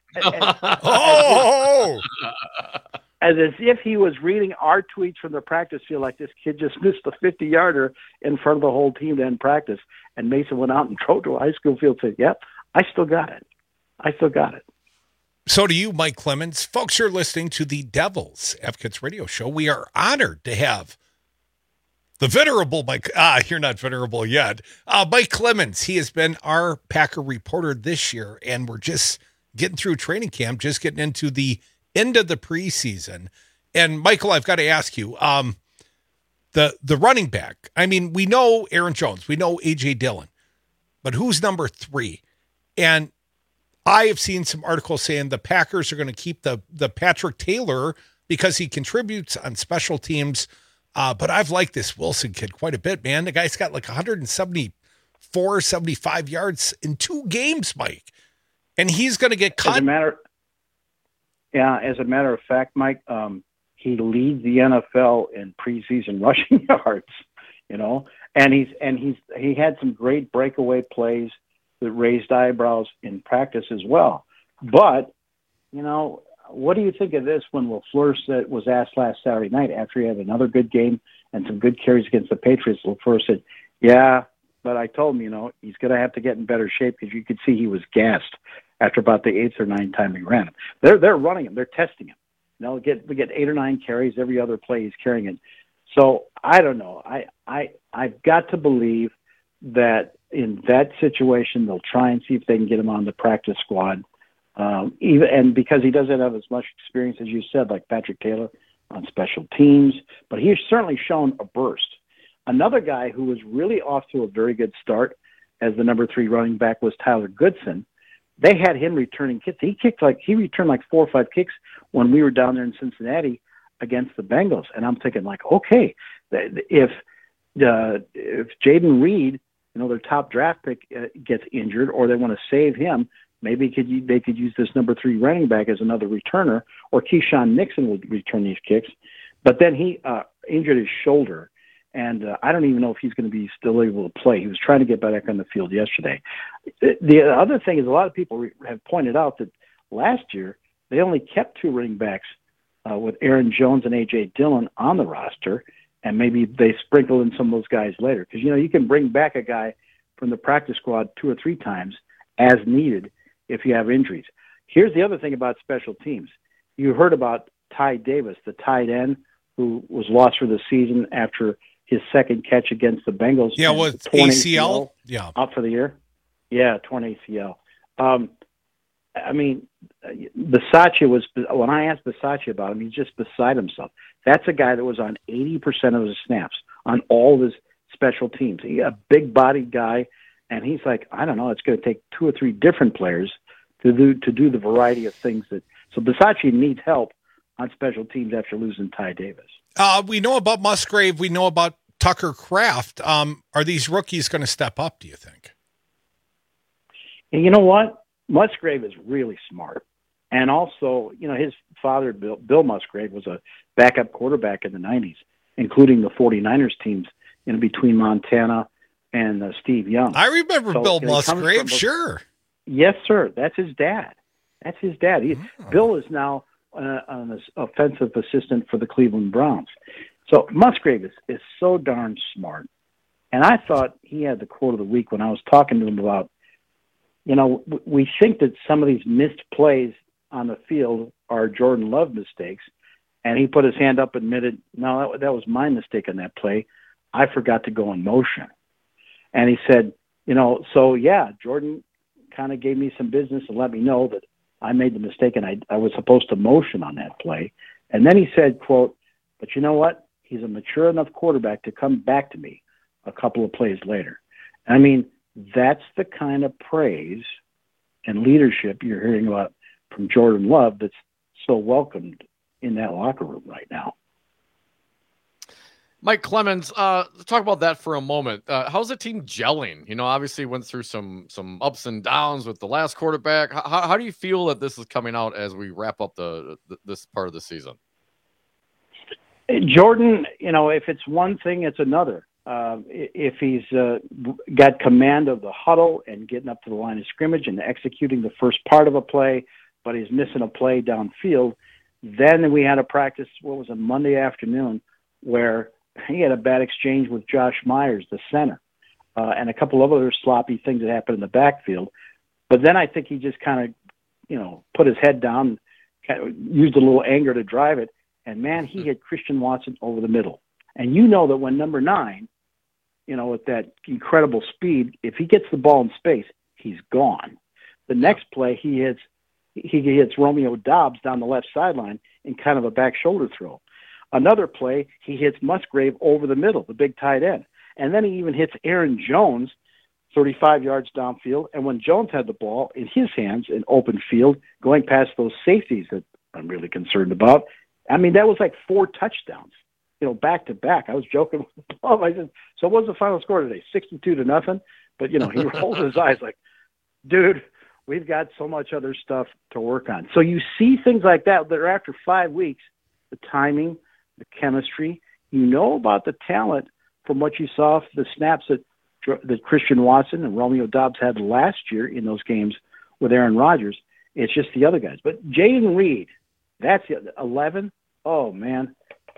As if he was reading our tweets from the practice field, like this kid just missed the 50-yarder in front of the whole team to end practice. And Mason went out and drove to a high school field and said, yep, I still got it. So do you, Mike Clemens. Folks, you're listening to the Devils Advocates Radio Show. We are honored to have the venerable Mike. You're not venerable yet. Mike Clemens. He has been our Packer reporter this year, and we're just getting through training camp, just getting into the end of the preseason. And Michael, I've got to ask you, the running back. I mean, we know Aaron Jones, we know A.J. Dillon, but who's number 3? And I have seen some articles saying the Packers are going to keep the Patrick Taylor because he contributes on special teams. But I've liked this Wilson kid quite a bit, man. The guy's got like 174, 75 yards in 2 games, Mike. And he's going to get cut. As a matter of fact, Mike, he leads the NFL in preseason rushing yards, and he had some great breakaway plays that raised eyebrows in practice as well. But, what do you think of this when LaFleur was asked last Saturday night after he had another good game and some good carries against the Patriots? LaFleur said, yeah, but I told him, he's going to have to get in better shape because you could see he was gassed after about the 8th or 9th time we ran him. They're running him. They're testing him. We get 8 or 9 carries every other play he's carrying it. So I don't know. I've got to believe that in that situation they'll try and see if they can get him on the practice squad. And because he doesn't have as much experience as you said, like Patrick Taylor on special teams, but he's certainly shown a burst. Another guy who was really off to a very good start as the number 3 running back was Tyler Goodson. They had him returning kicks. He returned like 4 or 5 kicks when we were down there in Cincinnati against the Bengals. And I'm thinking like, okay, if Jaden Reed, their top draft pick gets injured or they want to save him, maybe they could use this number 3 running back as another returner, or Keyshawn Nixon would return these kicks. But then he injured his shoulder. And I don't even know if he's going to be still able to play. He was trying to get back on the field yesterday. The other thing is a lot of people have pointed out that last year they only kept 2 running backs with Aaron Jones and A.J. Dillon on the roster, and maybe they sprinkled in some of those guys later. Because, you can bring back a guy from the practice squad 2 or 3 times as needed if you have injuries. Here's the other thing about special teams. You heard about Ty Davis, the tight end who was lost for the season after his second catch against the Bengals. Yeah, was ACL? Yeah. Out for the year? Yeah, torn ACL. Bisaccia was, when I asked Bisaccia about him, he's just beside himself. That's a guy that was on 80% of his snaps on all of his special teams. He's a big-bodied guy, and he's like, I don't know, it's going to take 2 or 3 different players to do the variety of things that. So Bisaccia needs help on special teams after losing Ty Davis. We know about Musgrave. We know about Tucker Kraft. Are these rookies going to step up, do you think? And you know what? Musgrave is really smart. And also, his father, Bill Musgrave, was a backup quarterback in the 90s, including the 49ers teams between Montana and Steve Young. I remember Bill Musgrave, sure. Yes, sir. That's his dad. Bill is now an offensive assistant for the Cleveland Browns. So Musgrave is so darn smart. And I thought he had the quote of the week when I was talking to him about, we think that some of these missed plays on the field are Jordan Love mistakes. And he put his hand up and admitted, no, that was my mistake on that play. I forgot to go in motion. And he said, Jordan kind of gave me some business and let me know that I made the mistake and I was supposed to motion on that play. And then he said, quote, but you know what? He's a mature enough quarterback to come back to me a couple of plays later. I mean, that's the kind of praise and leadership you're hearing about from Jordan Love that's so welcomed in that locker room right now. Mike Clemens, talk about that for a moment. How's the team gelling? Obviously went through some ups and downs with the last quarterback. How do you feel that this is coming out as we wrap up this part of the season? Jordan, if it's one thing, it's another. If he's got command of the huddle and getting up to the line of scrimmage and executing the first part of a play, but he's missing a play downfield, then we had a practice, a Monday afternoon, where he had a bad exchange with Josh Myers, the center, and a couple of other sloppy things that happened in the backfield. But then I think he just kind of, put his head down, kind of used a little anger to drive it, and man, he hit Christian Watson over the middle. And you know that when number 9, with that incredible speed, if he gets the ball in space, he's gone. The next play, he hits he hits Romeo Dobbs down the left sideline in kind of a back shoulder throw. Another play, he hits Musgrave over the middle, the big tight end. And then he even hits Aaron Jones 35 yards downfield. And when Jones had the ball in his hands in open field, going past those safeties that I'm really concerned about, I mean, that was like 4 touchdowns, back to back. I was joking with Bob. I said, so what was the final score today? 62-0. But, he rolls his eyes like, dude, we've got so much other stuff to work on. So you see things like that are after 5 weeks, the timing, the chemistry, about the talent from what you saw for the snaps that Christian Watson and Romeo Dobbs had last year in those games with Aaron Rodgers. It's just the other guys. But Jayden Reed, that's 11. Oh, man.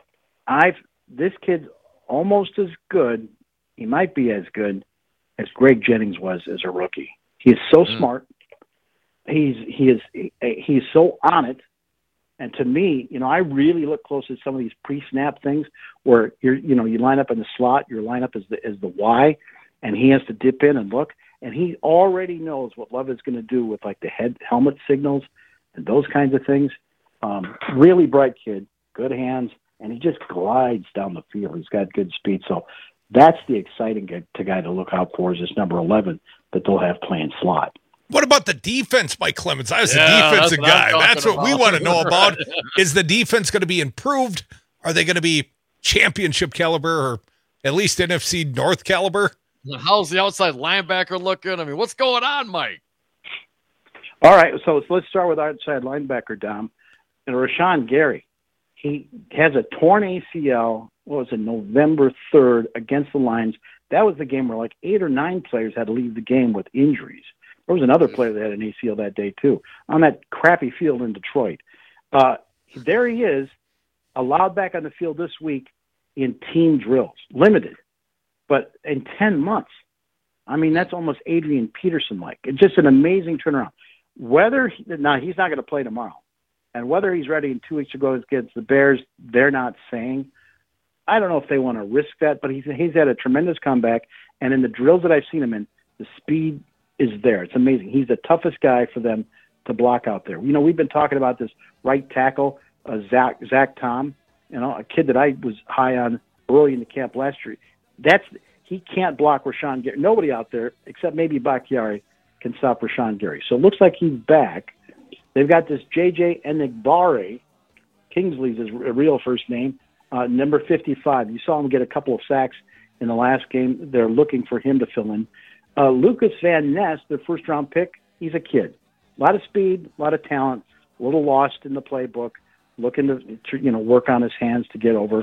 This kid's almost as good. He might be as good as Greg Jennings was as a rookie. He is so smart. He's so on it. And to me, I really look close at some of these pre-snap things where you line up in the slot, your lineup is the Y, and he has to dip in and look, and he already knows what Love is going to do with like the helmet signals and those kinds of things. Really bright kid, good hands, and he just glides down the field. He's got good speed, so that's the exciting guy to look out for is this number 11 that they'll have playing slot. What about the defense, Mike Clemens? I was a defensive guy. That's what we want to know about. Is the defense going to be improved? Are they going to be championship caliber or at least NFC North caliber? How's the outside linebacker looking? I mean, what's going on, Mike? All right, so let's start with outside linebacker, Dom. And Rashawn Gary, he has a torn ACL, November 3rd against the Lions. That was the game where like 8 or 9 players had to leave the game with injuries. There was another player that had an ACL that day, too, on that crappy field in Detroit. There he is, allowed back on the field this week in team drills, limited, but in 10 months. I mean, that's almost Adrian Peterson-like. It's just an amazing turnaround. He's not going to play tomorrow. And whether he's ready in 2 weeks to go against the Bears, they're not saying. I don't know if they want to risk that, but he's had a tremendous comeback. And in the drills that I've seen him in, the speed is there. It's amazing. He's the toughest guy for them to block out there. We've been talking about this right tackle, Zach Tom, a kid that I was high on early in the camp last year. He can't block Rashawn Gary. Nobody out there, except maybe Bakhtiari, can stop Rashawn Gary. So it looks like he's back. They've got this J.J. Enigbare. Kingsley's his real first name, number 55. You saw him get a couple of sacks in the last game. They're looking for him to fill in. Lucas Van Ness, their first-round pick, he's a kid. A lot of speed, a lot of talent, a little lost in the playbook, looking to work on his hands to get over.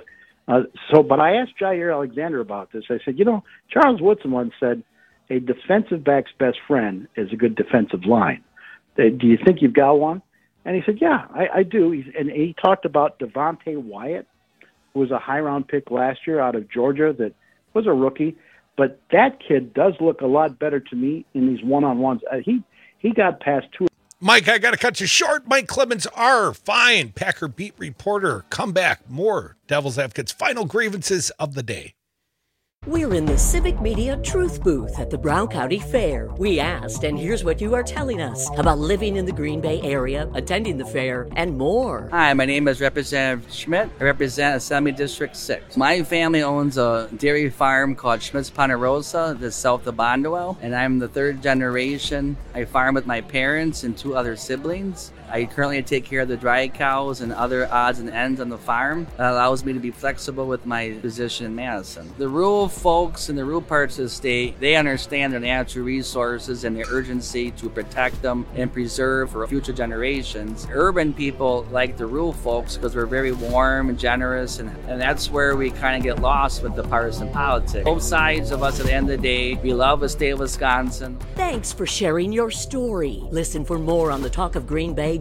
But I asked Jair Alexander about this. I said, Charles Woodson once said, a defensive back's best friend is a good defensive line. Do you think you've got one? And he said, yeah, I do. And he talked about Devontae Wyatt, who was a high-round pick last year out of Georgia that was a rookie. But that kid does look a lot better to me in these one-on-ones. He got past 2. Mike, I got to cut you short. Mike Clemens, our fine Packer beat reporter. Come back. More Devil's Advocates' final grievances of the day. We're in the Civic Media Truth Booth at the Brown County Fair. We asked, and here's what you are telling us about living in the Green Bay area, attending the fair, and more. Hi, my name is Representative Schmidt. I represent Assembly District 6. My family owns a dairy farm called Schmidt's Ponderosa that's south of Bonduel, and I'm the 3rd generation. I farm with my parents and 2 other siblings. I currently take care of the dry cows and other odds and ends on the farm. That allows me to be flexible with my position in Madison. The rural folks in the rural parts of the state, they understand their natural resources and the urgency to protect them and preserve for future generations. Urban people like the rural folks because we're very warm and generous, and that's where we kind of get lost with the partisan politics. Both sides of us at the end of the day, we love the state of Wisconsin. Thanks for sharing your story. Listen for more on the Talk of Green Bay,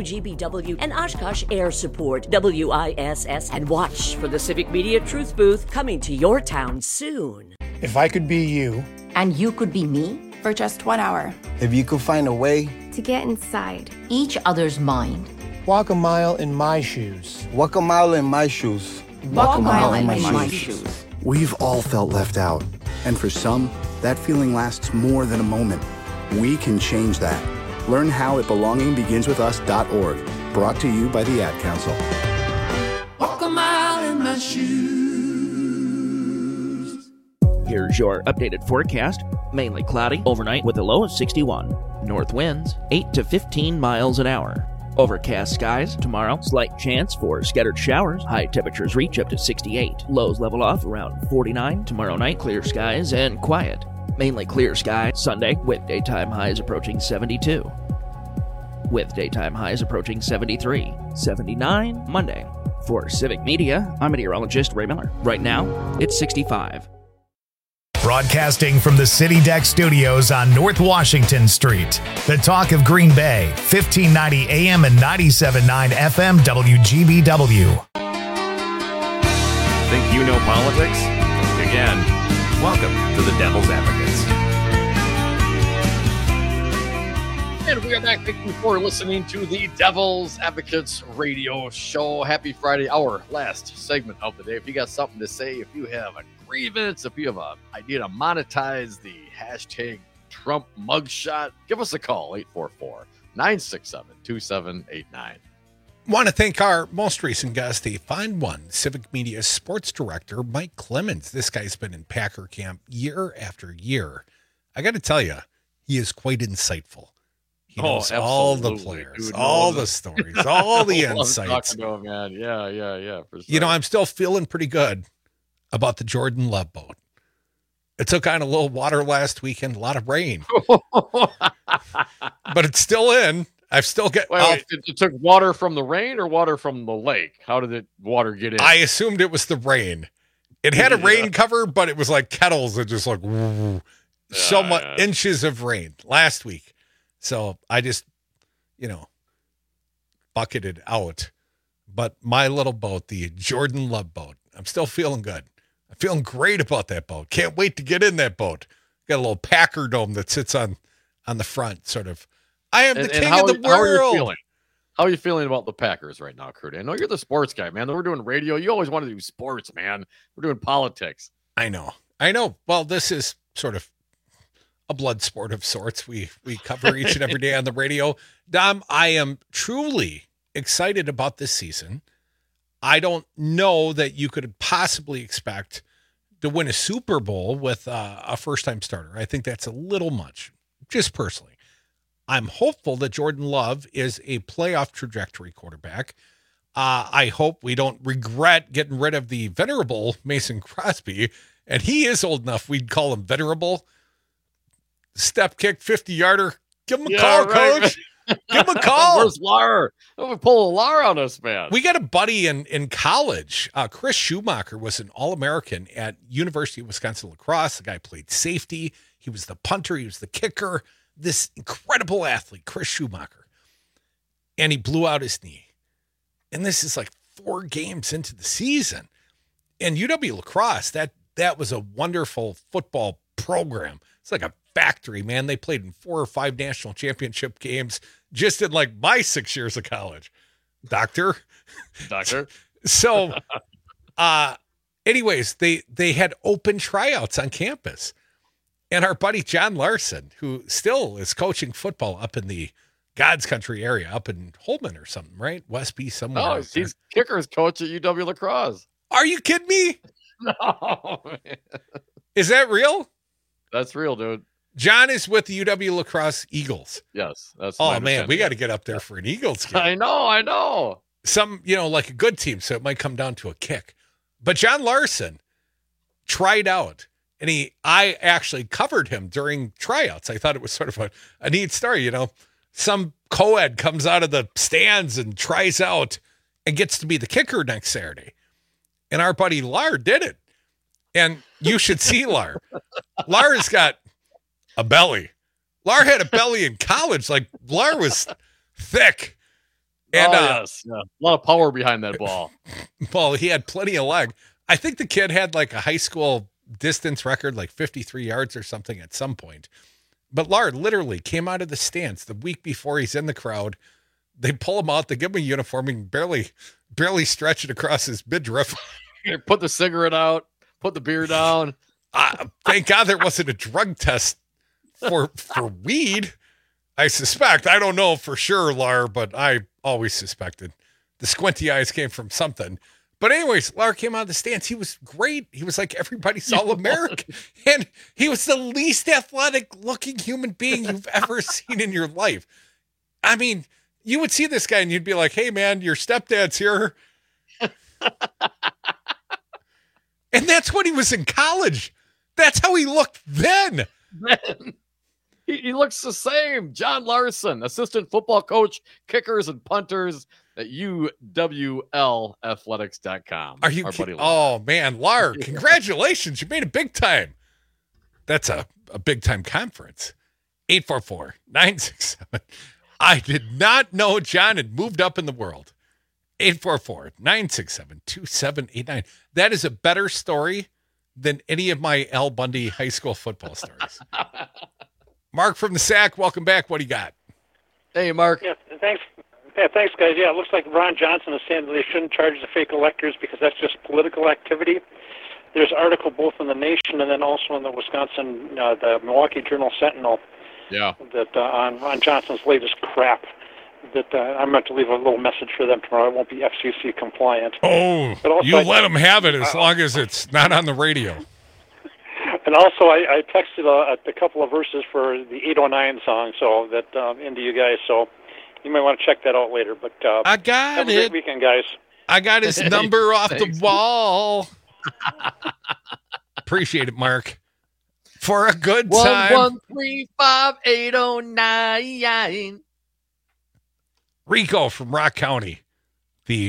WGBW, and Oshkosh Air Support, WISS, and watch for the Civic Media Truth Booth coming to your town soon. If I could be you. And you could be me for just 1 hour. If you could find a way to get inside each other's mind. Walk a mile in my shoes. Walk a mile in my shoes. Walk a mile in my shoes. We've all felt left out. And for some, that feeling lasts more than a moment. We can change that. Learn how at belongingbeginswithus.org. Brought to you by the Ad Council. Walk a mile in my shoes. Here's your updated forecast. Mainly cloudy overnight with a low of 61. North winds 8 to 15 miles an hour. Overcast skies tomorrow. Slight chance for scattered showers. High temperatures reach up to 68. Lows level off around 49. Tomorrow night, clear skies and quiet. Mainly clear sky Sunday with daytime highs approaching 72. With daytime highs approaching 73. 79 Monday. For Civic Media, I'm meteorologist Ray Miller. Right now, it's 65. Broadcasting from the City Deck Studios on North Washington Street. The Talk of Green Bay, 1590 AM and 97.9 FM WGBW. Think you know politics? Again, welcome to the Devil's Advocates. And we are back. Thank you for listening to the Devil's Advocates radio show. Happy Friday, our last segment of the day. If you got something to say, if you have a grievance, if you have an idea to monetize the hashtag Trump mugshot, give us a call, 844-967-2789. Want to thank our most recent guest, the Find One Civic Media Sports Director, Mike Clemens. This guy's been in Packer camp year after year. I got to tell you, he is quite insightful. He knows all the players, all the stories, all the insights. Talking to him, man. Yeah, for sure. You know, I'm still feeling pretty good about the Jordan Love boat. It took on a little water last weekend, a lot of rain, but it's still in. I've still got. Wait, it took water from the rain or water from the lake? How did the water get in? I assumed it was the rain. It had a rain cover, but it was like kettles that just like so much inches of rain last week. So I just, bucketed out. But my little boat, the Jordan Love boat, I'm still feeling good. I'm feeling great about that boat. Can't wait to get in that boat. Got a little Packer dome that sits on the front, sort of. I am the king of the world. How are you feeling? How are you feeling about the Packers right now, Kurt? I know you're the sports guy, man. We're doing radio. You always want to do sports, man. We're doing politics. I know. Well, this is sort of a blood sport of sorts. We cover each and every day on the radio. Dom, I am truly excited about this season. I don't know that you could possibly expect to win a Super Bowl with a first-time starter. I think that's a little much, just personally. I'm hopeful that Jordan Love is a playoff trajectory quarterback. I hope we don't regret getting rid of the venerable Mason Crosby, and he is old enough we'd call him venerable. Step kick, 50-yarder. Give him a call, Coach. Give him a call. Where's Lar? Don't pull a Lar on us, man. We got a buddy in college. Chris Schumacher was an All-American at University of Wisconsin La Crosse. The guy played safety. He was the punter. He was the kicker. This incredible athlete, Chris Schumacher. And he blew out his knee. And this is like 4 games into the season. And UW La Crosse, that was a wonderful football program. It's like a factory, man. They played in 4 or 5 national championship games just in like my 6 years of college. Doctor. So, anyways, they had open tryouts on campus. And our buddy John Larson, who still is coaching football up in the God's country area, up in Holman or something, right? Westby somewhere. Oh, he's kicker's coach at UW La Crosse. Are you kidding me? No, man. Is that real? That's real, dude. John is with the UW La Crosse Eagles. Yes, that's. Oh man, we got to get up there for an Eagles game. I know. Some, like a good team, so it might come down to a kick. But John Larson tried out, and I actually covered him during tryouts. I thought it was sort of a neat story. Some co-ed comes out of the stands and tries out and gets to be the kicker next Saturday. And our buddy Lar did it. And you should see Lar. Lar's got a belly. Lar had a belly in college. Like, Lar was thick. And, yes. Yeah. A lot of power behind that ball. Well, he had plenty of leg. I think the kid had like a high school distance record, like 53 yards or something at some point. But Lar literally came out of the stands the week before he's in the crowd. They pull him out. They give him a uniform and barely stretch it across his midriff. Put the cigarette out. Put the beer down. Thank God there wasn't a drug test for weed. I suspect. I don't know for sure, Lar, but I always suspected. The squinty eyes came from something. But anyways, Lar came out of the stands. He was great. He was like everybody's All-American. And he was the least athletic-looking human being you've ever seen in your life. I mean, you would see this guy and you'd be like, hey, man, your stepdad's here. And that's when he was in college. That's how he looked then. He looks the same. John Larson, assistant football coach, kickers and punters at UWLathletics.com. Are you kidding? Oh, man, Lar, congratulations. You made it big time. That's a big time conference. 844-967. I did not know John had moved up in the world. 844-967-2789. That is a better story than any of my Al Bundy high school football stories. Mark from the Sack, welcome back. What do you got? Hey, Mark. Yeah, thanks. Yeah, thanks, guys. Yeah, it looks like Ron Johnson is saying that they shouldn't charge the fake electors because that's just political activity. There's an article both in the Nation and then also in the Wisconsin, the Milwaukee Journal Sentinel. Yeah. That on Ron Johnson's latest crap. That I'm going to leave a little message for them tomorrow. I won't be FCC compliant. Oh, you let them have it as long as it's not on the radio. And also, I texted a couple of verses for the 809 song, so that into you guys. So you might want to check that out later. But I got have a great weekend, guys. I got his number off the wall. Appreciate it, Mark. For a good time. 1135809. Rico from Rock County, the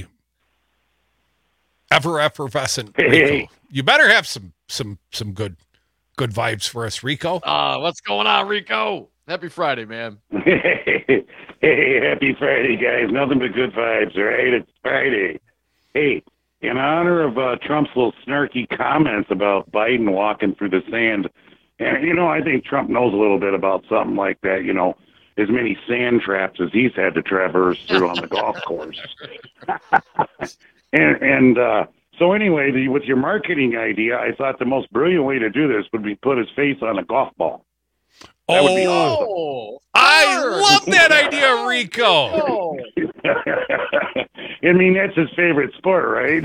ever effervescent Rico. Hey. You better have some good vibes for us, Rico. What's going on, Rico? Happy Friday, man. Hey, happy Friday, guys. Nothing but good vibes, all right? It's Friday. Hey, in honor of Trump's little snarky comments about Biden walking through the sand, and, I think Trump knows a little bit about something like that, as many sand traps as he's had to traverse through on the golf course. So anyway, with your marketing idea, I thought the most brilliant way to do this would be put his face on a golf ball. That would be awesome. I love that idea, Rico. I mean, that's his favorite sport, right?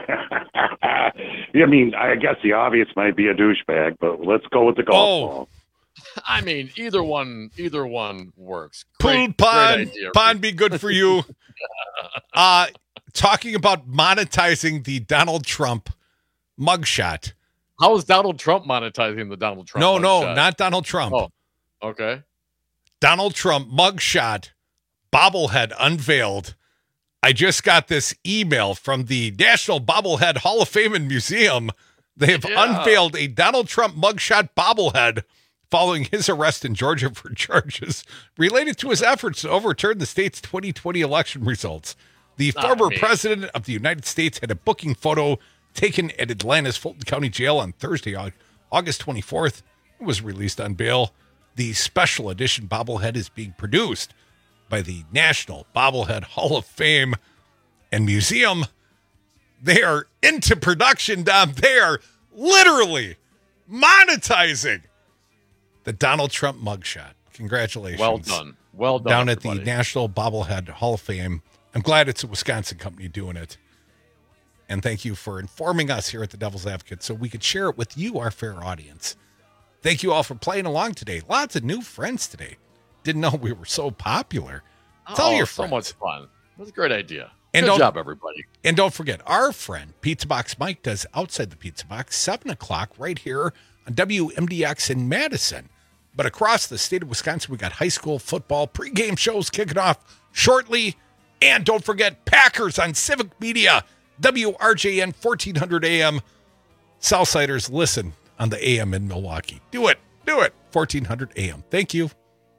I mean, I guess the obvious might be a douchebag, but let's go with the golf ball. I mean, either one works. Pool pond be good for you. Talking about monetizing the Donald Trump mugshot. How is Donald Trump monetizing the Donald Trump mugshot? No, not Donald Trump. Oh, okay. Donald Trump mugshot bobblehead unveiled. I just got this email from the National Bobblehead Hall of Fame and Museum. They have unveiled a Donald Trump mugshot bobblehead following his arrest in Georgia for charges related to his efforts to overturn the state's 2020 election results. The former president of the United States had a booking photo taken at Atlanta's Fulton County Jail on Thursday, August 24th. It was released on bail. The special edition bobblehead is being produced by the National Bobblehead Hall of Fame and Museum. They are into production, Dom. They are literally monetizing the Donald Trump mugshot. Congratulations. Well done. Well done. Down at the National Bobblehead Hall of Fame. I'm glad it's a Wisconsin company doing it. And thank you for informing us here at the Devil's Advocate so we could share it with you, our fair audience. Thank you all for playing along today. Lots of new friends today. Didn't know we were so popular. Tell your friends. So much fun. It was a great idea. And good job, everybody. And don't forget, our friend Pizza Box Mike does Outside the Pizza Box, 7 o'clock right here on WMDX in Madison. But across the state of Wisconsin, we got high school football pregame shows kicking off shortly. And don't forget, Packers on Civic Media, WRJN 1400 AM. Southsiders, listen on the AM in Milwaukee. Do it. 1400 AM. Thank you.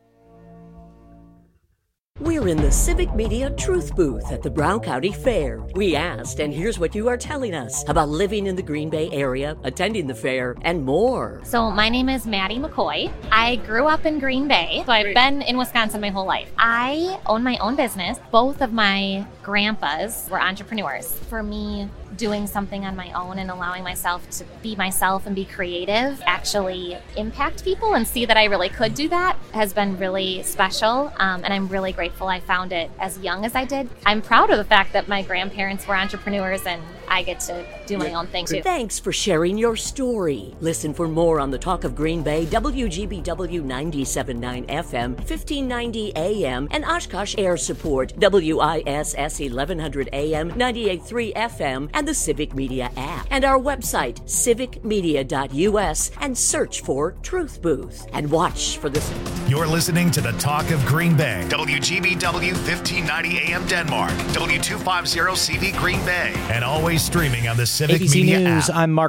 We're in the Civic Media Truth Booth at the Brown County Fair. We asked, and here's what you are telling us about living in the Green Bay area, attending the fair, and more. So my name is Maddie McCoy. I grew up in Green Bay, so I've been in Wisconsin my whole life. I own my own business. Both of my grandpas were entrepreneurs. For me, doing something on my own and allowing myself to be myself and be creative actually impact people and see that I really could do that has been really special. And I'm really grateful I found it as young as I did. I'm proud of the fact that my grandparents were entrepreneurs and I get to do my own thing too. Thanks for sharing your story. Listen for more on the Talk of Green Bay, WGBW 97.9 FM, 1590 AM, and Oshkosh Air Support, WISS 1100 AM, 98.3 FM, and the Civic Media app. And our website, civicmedia.us, and search for Truth Booth. And watch for this. You're listening to the Talk of Green Bay, WGBW 1590 AM Denmark, W250 CV Green Bay, and always streaming on the Civic ABC Media News, app. I'm Mark